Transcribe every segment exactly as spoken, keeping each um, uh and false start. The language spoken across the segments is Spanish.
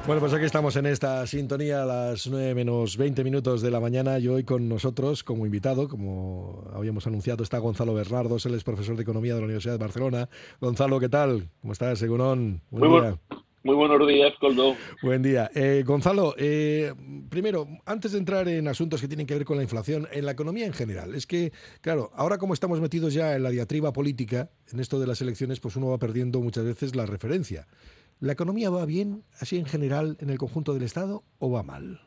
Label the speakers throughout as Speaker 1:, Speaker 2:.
Speaker 1: Bueno, pues aquí estamos en esta sintonía a las nueve menos veinte minutos de la mañana y hoy con nosotros como invitado, como habíamos anunciado, está Gonzalo Bernardos, él es profesor de Economía de la Universidad de Barcelona. Gonzalo, ¿qué tal? ¿Cómo estás, Egunon? Buen
Speaker 2: Muy, bu-
Speaker 1: día.
Speaker 2: muy buenos días, Coldo.
Speaker 1: Buen día. Eh, Gonzalo, eh, primero, antes de entrar en asuntos que tienen que ver con la inflación, en la economía en general, es que, claro, ahora como estamos metidos ya en la diatriba política, en esto de las elecciones, pues uno va perdiendo muchas veces la referencia. ¿La economía va bien, así en general, en el conjunto del Estado, o va mal?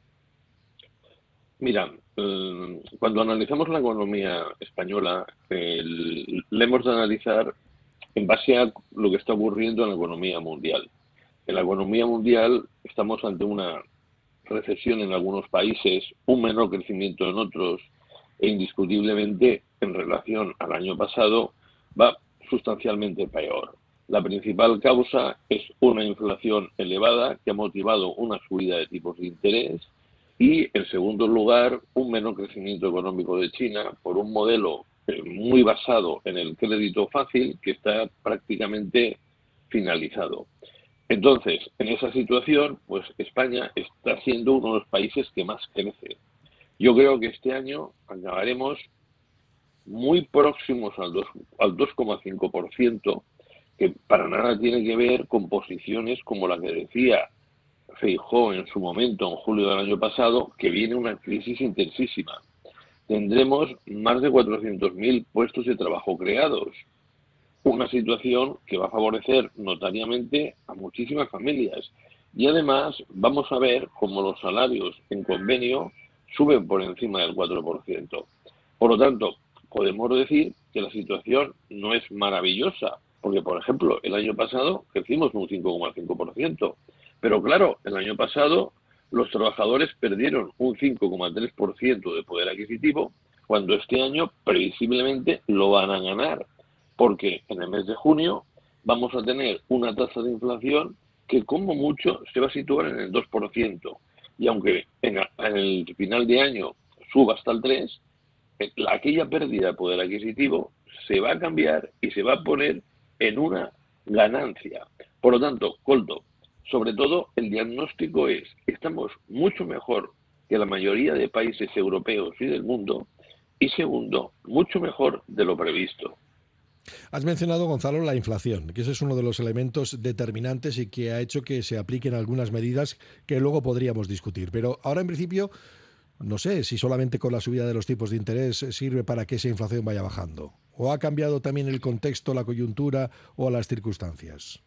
Speaker 2: Mira, eh, cuando analizamos la economía española, el- la hemos de analizar en base a lo que está ocurriendo en la economía mundial. En la economía mundial estamos ante una recesión en algunos países, un menor crecimiento en otros, e indiscutiblemente en relación al año pasado va sustancialmente peor. La principal causa es una inflación elevada que ha motivado una subida de tipos de interés y, en segundo lugar, un menor crecimiento económico de China por un modelo eh, muy basado en el crédito fácil que está prácticamente finalizado. Entonces, en esa situación, pues España está siendo uno de los países que más crece. Yo creo que este año acabaremos muy próximos al dos, al dos coma cinco por ciento, que para nada tiene que ver con posiciones como la que decía Feijóo en su momento, en julio del año pasado, que viene una crisis intensísima. Tendremos más de cuatrocientos mil puestos de trabajo creados, una situación que va a favorecer notariamente a muchísimas familias. Y además vamos a ver cómo los salarios en convenio suben por encima del cuatro por ciento. Por lo tanto, podemos decir que la situación no es maravillosa, porque, por ejemplo, el año pasado crecimos un cinco coma cinco por ciento, pero claro, el año pasado los trabajadores perdieron un cinco coma tres por ciento de poder adquisitivo, cuando este año previsiblemente lo van a ganar, porque en el mes de junio vamos a tener una tasa de inflación que como mucho se va a situar en el dos por ciento. Y aunque en, en el final de año suba hasta el tres por ciento, la, aquella pérdida de poder adquisitivo se va a cambiar y se va a poner en una ganancia. Por lo tanto, Coldo, sobre todo el diagnóstico es, estamos mucho mejor que la mayoría de países europeos y del mundo, y segundo, mucho mejor de lo previsto.
Speaker 1: Has mencionado, Gonzalo, la inflación, que ese es uno de los elementos determinantes y que ha hecho que se apliquen algunas medidas que luego podríamos discutir. Pero ahora, en principio, no sé si solamente con la subida de los tipos de interés sirve para que esa inflación vaya bajando. ¿O ha cambiado también el contexto, la coyuntura o las circunstancias?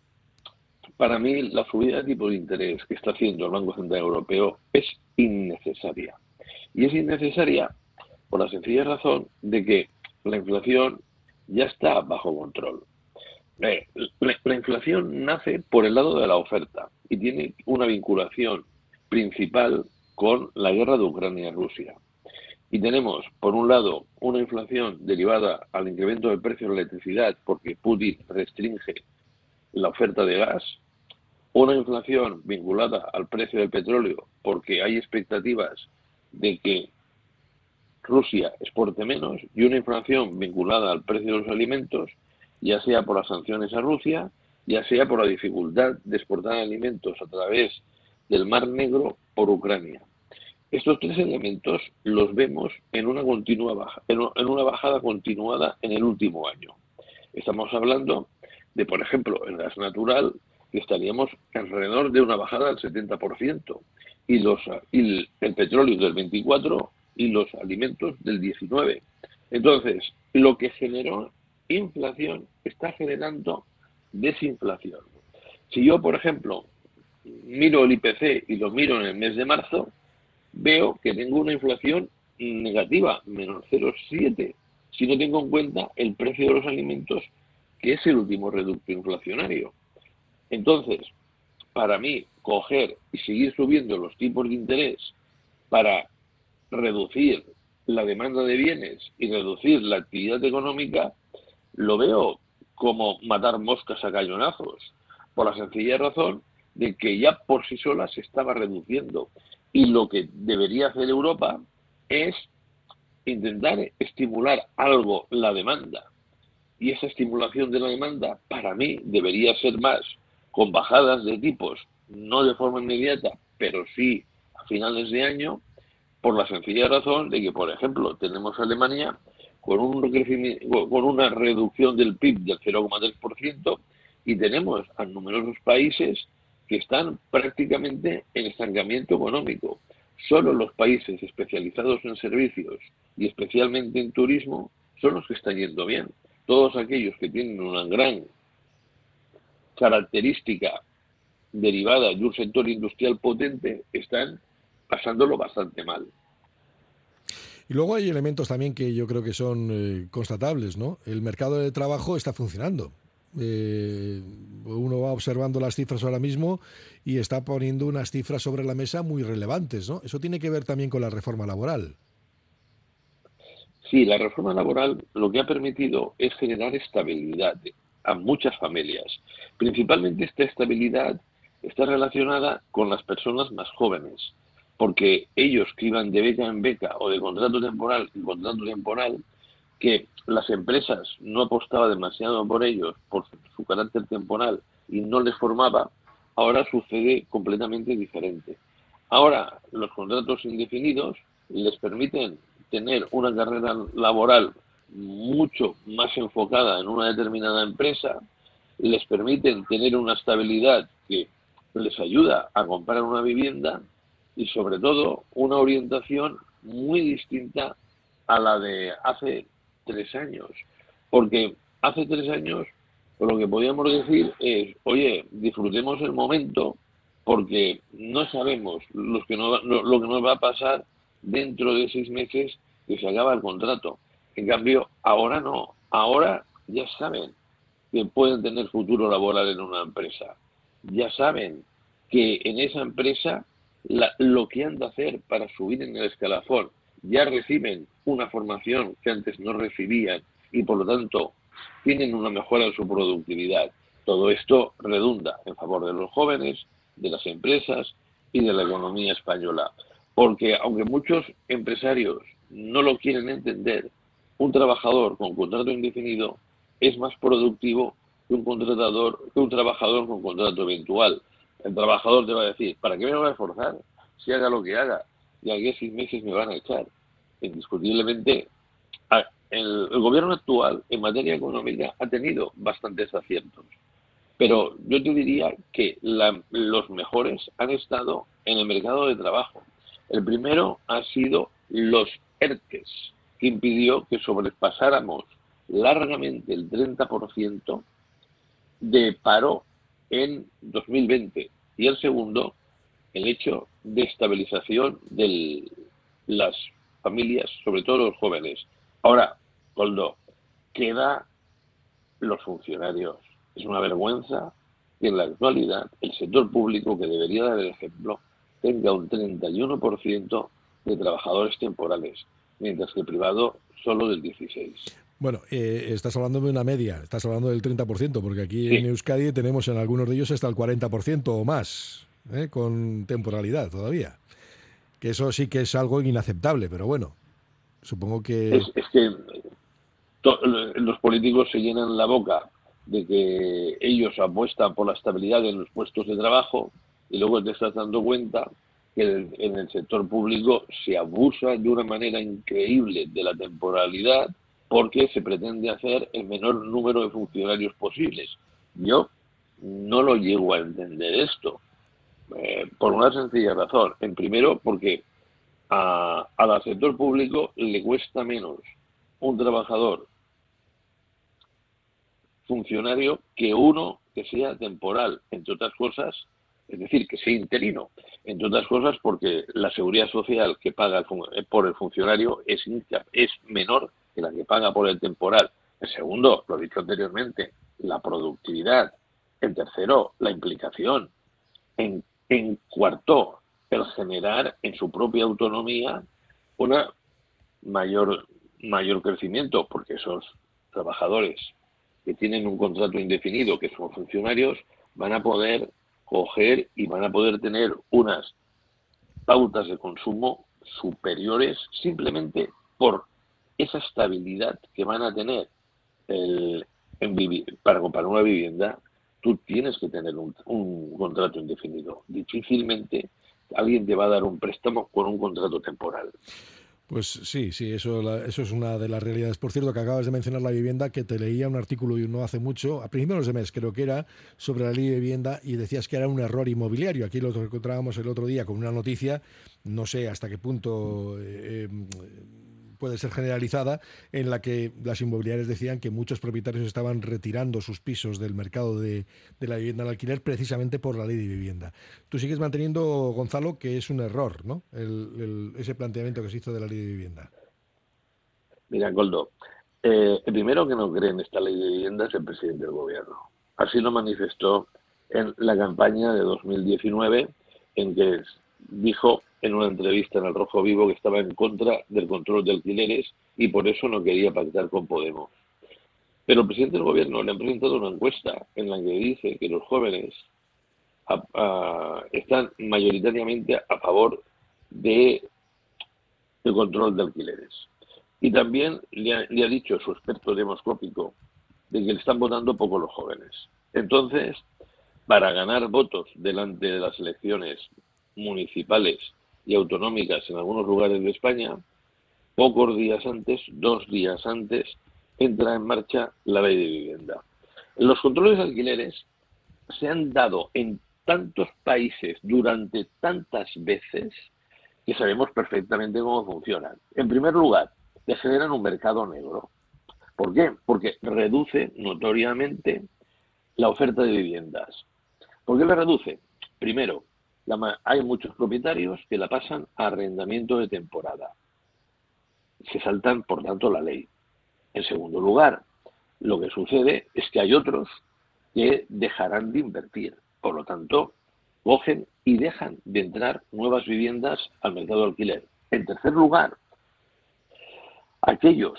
Speaker 2: Para mí, la subida de tipo de interés que está haciendo el Banco Central Europeo es innecesaria. Y es innecesaria por la sencilla razón de que la inflación ya está bajo control. Eh, la, la inflación nace por el lado de la oferta y tiene una vinculación principal con la guerra de Ucrania y Rusia. Y tenemos, por un lado, una inflación derivada al incremento del precio de la electricidad porque Putin restringe la oferta de gas, una inflación vinculada al precio del petróleo porque hay expectativas de que Rusia exporte menos, y una inflación vinculada al precio de los alimentos, ya sea por las sanciones a Rusia, ya sea por la dificultad de exportar alimentos a través del Mar Negro por Ucrania. Estos tres elementos los vemos en una continua baja, en una bajada continuada en el último año. Estamos hablando de, por ejemplo, el gas natural, que estaríamos alrededor de una bajada del setenta por ciento, y, los, y el, el petróleo del veinticuatro por ciento y los alimentos del diecinueve por ciento. Entonces, lo que generó inflación está generando desinflación. Si yo, por ejemplo, miro el I P C y lo miro en el mes de marzo, veo que tengo una inflación negativa, menos cero coma siete, si no tengo en cuenta el precio de los alimentos, que es el último reducto inflacionario. Entonces, para mí, coger y seguir subiendo los tipos de interés para reducir la demanda de bienes y reducir la actividad económica, lo veo como matar moscas a cañonazos, por la sencilla razón de que ya por sí sola se estaba reduciendo. Y lo que debería hacer Europa es intentar estimular algo la demanda. Y esa estimulación de la demanda, para mí, debería ser más con bajadas de tipos no de forma inmediata, pero sí a finales de año, por la sencilla razón de que, por ejemplo, tenemos a Alemania con, un crecimiento, con una reducción del P I B del cero coma tres por ciento y tenemos a numerosos países que están prácticamente en estancamiento económico. Solo los países especializados en servicios y especialmente en turismo son los que están yendo bien. Todos aquellos que tienen una gran característica derivada de un sector industrial potente están pasándolo bastante mal.
Speaker 1: Y luego hay elementos también que yo creo que son eh, constatables, ¿no? El mercado de trabajo está funcionando. Eh, uno va observando las cifras ahora mismo y está poniendo unas cifras sobre la mesa muy relevantes, ¿no? Eso tiene que ver también con la reforma laboral.
Speaker 2: Sí, la reforma laboral lo que ha permitido es generar estabilidad a muchas familias. Principalmente esta estabilidad está relacionada con las personas más jóvenes, porque ellos que iban de beca en beca o de contrato temporal en contrato temporal, que las empresas no apostaban demasiado por ellos, por su carácter temporal, y no les formaba, ahora sucede completamente diferente. Ahora los contratos indefinidos les permiten tener una carrera laboral mucho más enfocada en una determinada empresa, les permiten tener una estabilidad que les ayuda a comprar una vivienda y sobre todo una orientación muy distinta a la de hace tres años. Porque hace tres años lo que podíamos decir es, oye, disfrutemos el momento porque no sabemos lo que nos, lo que nos va a pasar dentro de seis meses que se acaba el contrato. En cambio, ahora no. Ahora ya saben que pueden tener futuro laboral en una empresa. Ya saben que en esa empresa la, lo que han de hacer para subir en el escalafón, ya reciben una formación que antes no recibían y por lo tanto tienen una mejora en su productividad. Todo esto redunda en favor de los jóvenes, de las empresas y de la economía española. Porque aunque muchos empresarios no lo quieren entender, un trabajador con contrato indefinido es más productivo que un contratador, que un trabajador con contrato eventual. El trabajador te va a decir, ¿para qué me voy a esforzar? Si haga lo que haga, y aquí a seis meses me van a echar. Indiscutiblemente, el, el gobierno actual en materia económica ha tenido bastantes aciertos. Pero yo te diría que la, los mejores han estado en el mercado de trabajo. El primero ha sido los ERTES, que impidió que sobrepasáramos largamente el treinta por ciento de paro en dos mil veinte. Y el segundo, el hecho de estabilización de las familias, sobre todo los jóvenes. Ahora, Koldo, queda los funcionarios. Es una vergüenza que en la actualidad el sector público, que debería dar el ejemplo, tenga un treinta y uno por ciento de trabajadores temporales, mientras que el privado solo del dieciséis por ciento.
Speaker 1: Bueno, eh, estás hablando de una media, estás hablando del treinta por ciento, porque aquí sí, en Euskadi tenemos en algunos de ellos hasta el cuarenta por ciento o más, ¿eh? Con temporalidad todavía. Que eso sí que es algo inaceptable, pero bueno, supongo que...
Speaker 2: Es, es que to, los políticos se llenan la boca de que ellos apuestan por la estabilidad en los puestos de trabajo y luego te estás dando cuenta que en el sector público se abusa de una manera increíble de la temporalidad porque se pretende hacer el menor número de funcionarios posibles. Yo no lo llego a entender esto, eh, por una sencilla razón. En primero, porque a, al sector público le cuesta menos un trabajador funcionario que uno que sea temporal, entre otras cosas, es decir, que sea interino, entre otras cosas porque la seguridad social que paga por el funcionario es, es menor que la que paga por el temporal. En segundo, lo he dicho anteriormente, la productividad. En tercero, la implicación. En, en cuarto, el generar en su propia autonomía una mayor, mayor crecimiento, porque esos trabajadores que tienen un contrato indefinido, que son funcionarios, van a poder coger y van a poder tener unas pautas de consumo superiores simplemente por esa estabilidad que van a tener el, en vivir, para comprar una vivienda tú tienes que tener un, un contrato indefinido. Difícilmente alguien te va a dar un préstamo con un contrato temporal.
Speaker 1: Pues sí, sí, eso, la, eso es una de las realidades. Por cierto, que acabas de mencionar la vivienda, que te leía un artículo y no hace mucho, a principios de mes creo que era, sobre la ley de vivienda y decías que era un error inmobiliario. Aquí lo encontrábamos el otro día con una noticia, no sé hasta qué punto eh, eh, puede ser generalizada, en la que las inmobiliarias decían que muchos propietarios estaban retirando sus pisos del mercado de, de la vivienda al alquiler precisamente por la ley de vivienda. Tú sigues manteniendo, Gonzalo, que es un error, ¿no? El, el, ese planteamiento que se hizo de la ley de vivienda.
Speaker 2: Mira, Goldo, eh, el primero que no cree en esta ley de vivienda es el presidente del gobierno. Así lo manifestó en la campaña de dos mil diecinueve, en que dijo en una entrevista en El Rojo Vivo que estaba en contra del control de alquileres y por eso no quería pactar con Podemos. Pero el presidente del gobierno le ha presentado una encuesta en la que dice que los jóvenes a, a, están mayoritariamente a favor de el control de alquileres. Y también le ha, le ha dicho su experto demoscópico de que le están votando poco los jóvenes. Entonces, para ganar votos delante de las elecciones municipales y autonómicas en algunos lugares de España, pocos días antes, dos días antes, entra en marcha la ley de vivienda. Los controles de alquileres se han dado en tantos países durante tantas veces que sabemos perfectamente cómo funcionan. En primer lugar, que generan un mercado negro. ¿Por qué? Porque reduce notoriamente la oferta de viviendas. ¿Por qué la reduce? Primero, la, hay muchos propietarios que la pasan a arrendamiento de temporada. Se saltan, por tanto, la ley. En segundo lugar, lo que sucede es que hay otros que dejarán de invertir. Por lo tanto, cogen y dejan de entrar nuevas viviendas al mercado de alquiler. En tercer lugar, aquellos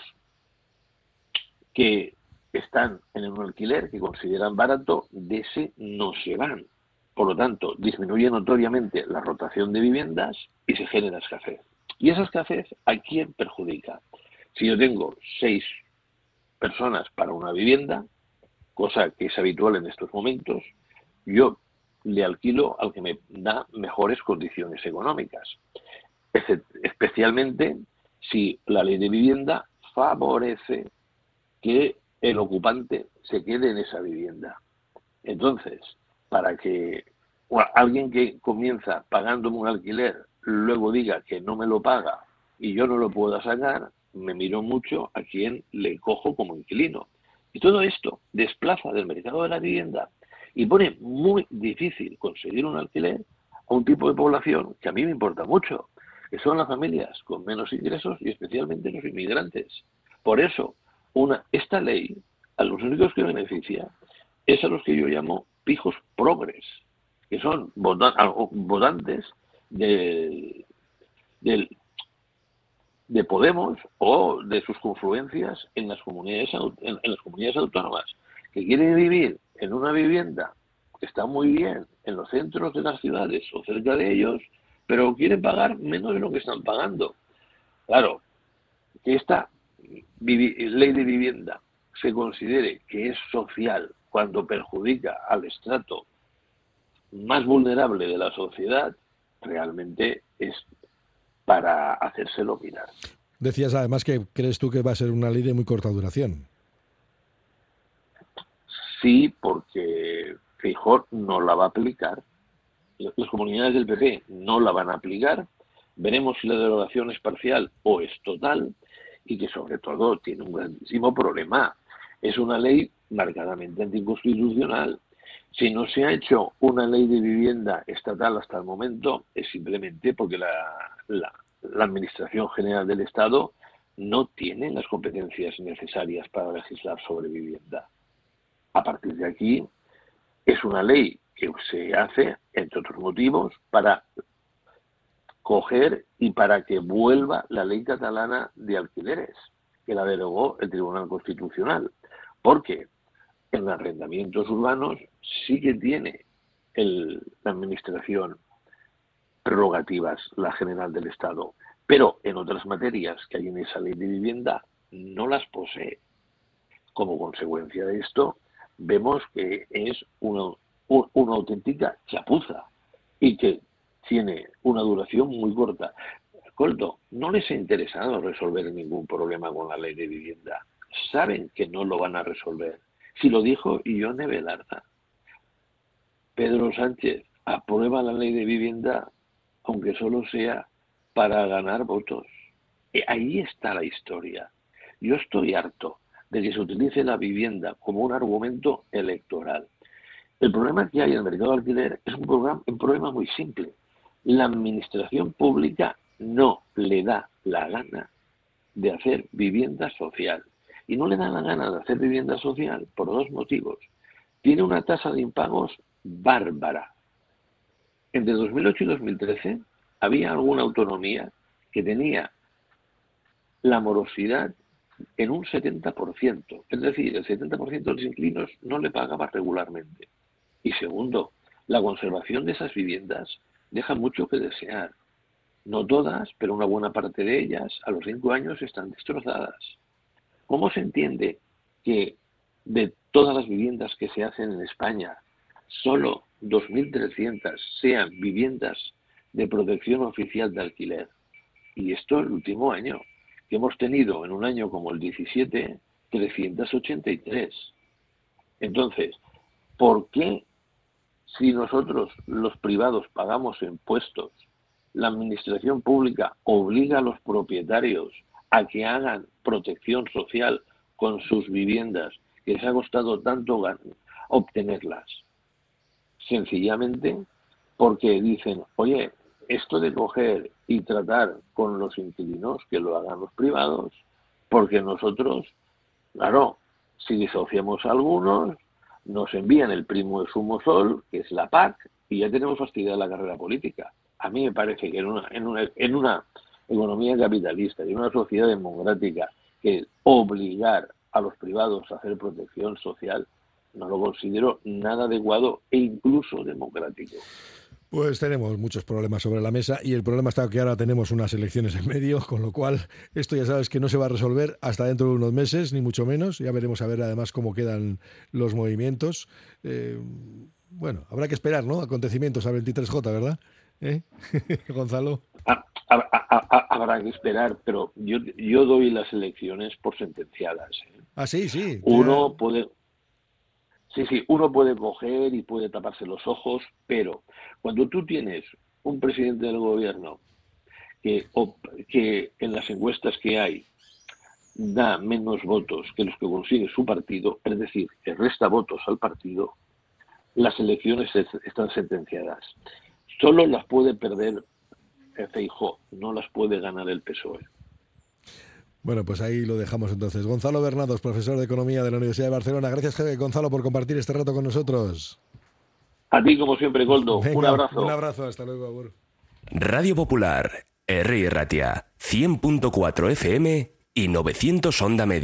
Speaker 2: que están en un alquiler que consideran barato, de ese no se van. Por lo tanto, disminuye notoriamente la rotación de viviendas y se genera escasez. ¿Y esa escasez a quién perjudica? Si yo tengo seis personas para una vivienda, cosa que es habitual en estos momentos, yo le alquilo al que me da mejores condiciones económicas. Especialmente si la ley de vivienda favorece que el ocupante se quede en esa vivienda. Entonces, para que bueno, alguien que comienza pagándome un alquiler luego diga que no me lo paga y yo no lo puedo sacar, me miro mucho a quien le cojo como inquilino. Y todo esto desplaza del mercado de la vivienda y pone muy difícil conseguir un alquiler a un tipo de población que a mí me importa mucho, que son las familias con menos ingresos y especialmente los inmigrantes. Por eso, una, esta ley, a los únicos que beneficia, es a los que yo llamo pijos progres, que son votantes de, de, de Podemos o de sus confluencias en las comunidades en, en las comunidades autónomas, que quieren vivir en una vivienda que está muy bien en los centros de las ciudades o cerca de ellos, pero quieren pagar menos de lo que están pagando. Claro, que esta ley de vivienda se considere que es social cuando perjudica al estrato más vulnerable de la sociedad, realmente es para hacérselo mirar.
Speaker 1: Decías además que crees tú que va a ser una ley de muy corta duración.
Speaker 2: Sí, porque Feijóo no la va a aplicar, las comunidades del P P no la van a aplicar, veremos si la derogación es parcial o es total, y que sobre todo tiene un grandísimo problema. Es una ley marcadamente anticonstitucional. Si no se ha hecho una ley de vivienda estatal hasta el momento, es simplemente porque la, la, la Administración General del Estado no tiene las competencias necesarias para legislar sobre vivienda. A partir de aquí, es una ley que se hace, entre otros motivos, para coger y para que vuelva la ley catalana de alquileres, que la derogó el Tribunal Constitucional. Porque en arrendamientos urbanos sí que tiene el, la Administración prerrogativas, la General del Estado, pero en otras materias que hay en esa ley de vivienda no las posee. Como consecuencia de esto, vemos que es una, una auténtica chapuza y que tiene una duración muy corta. Coldo, no les ha interesado resolver ningún problema con la ley de vivienda. Saben que no lo van a resolver. Si lo dijo Ione Belarra. Pedro Sánchez aprueba la ley de vivienda, aunque solo sea para ganar votos. Y ahí está la historia. Yo estoy harto de que se utilice la vivienda como un argumento electoral. El problema que hay en el mercado de alquiler es un, programa, un problema muy simple. La administración pública no le da la gana de hacer vivienda social. Y no le da la gana de hacer vivienda social por dos motivos. Tiene una tasa de impagos bárbara. Entre dos mil ocho y dos mil trece había alguna autonomía que tenía la morosidad en un setenta por ciento. Es decir, el setenta por ciento de los inquilinos no le pagaba regularmente. Y segundo, la conservación de esas viviendas deja mucho que desear. No todas, pero una buena parte de ellas a los cinco años están destrozadas. ¿Cómo se entiende que de todas las viviendas que se hacen en España, solo dos mil trescientas sean viviendas de protección oficial de alquiler? Y esto el último año, que hemos tenido en un año como el diecisiete, trescientas ochenta y tres. Entonces, ¿por qué si nosotros los privados pagamos impuestos, la administración pública obliga a los propietarios a que hagan protección social con sus viviendas, que les ha costado tanto obtenerlas? Sencillamente porque dicen, oye, esto de coger y tratar con los inquilinos, que lo hagan los privados, porque nosotros, claro, si disociamos a algunos, nos envían el primo de Sumosol, que es la P A C, y ya tenemos fastidiada la carrera política. A mí me parece que en una, en una, en una economía capitalista y en una sociedad democrática, que obligar a los privados a hacer protección social no lo considero nada adecuado e incluso democrático.
Speaker 1: Pues tenemos muchos problemas sobre la mesa y el problema está que ahora tenemos unas elecciones en medio, con lo cual esto ya sabes que no se va a resolver hasta dentro de unos meses, ni mucho menos. Ya veremos a ver además cómo quedan los movimientos. Eh, bueno, habrá que esperar, ¿no? Acontecimientos a veintitrés J, ¿verdad? ¿Eh? Gonzalo.
Speaker 2: Ah, ah, ah, ah, habrá que esperar, pero yo, yo doy las elecciones por sentenciadas. ¿eh?
Speaker 1: Ah, sí, sí.
Speaker 2: Uno puede... Sí, sí, uno puede coger y puede taparse los ojos, pero cuando tú tienes un presidente del gobierno que, que en las encuestas que hay da menos votos que los que consigue su partido, es decir, que resta votos al partido, las elecciones están sentenciadas. Solo las puede perder Feijóo, no las puede ganar el P S O E.
Speaker 1: Bueno, pues ahí lo dejamos entonces. Gonzalo Bernados, profesor de Economía de la Universidad de Barcelona. Gracias, Gonzalo, por compartir este rato con nosotros.
Speaker 2: A ti, como siempre, Goldo.
Speaker 1: Venga,
Speaker 2: un abrazo.
Speaker 1: Un abrazo, hasta luego, agur.
Speaker 3: Radio Popular, Herri Ratia, cien punto cuatro F M y novecientos Onda Media.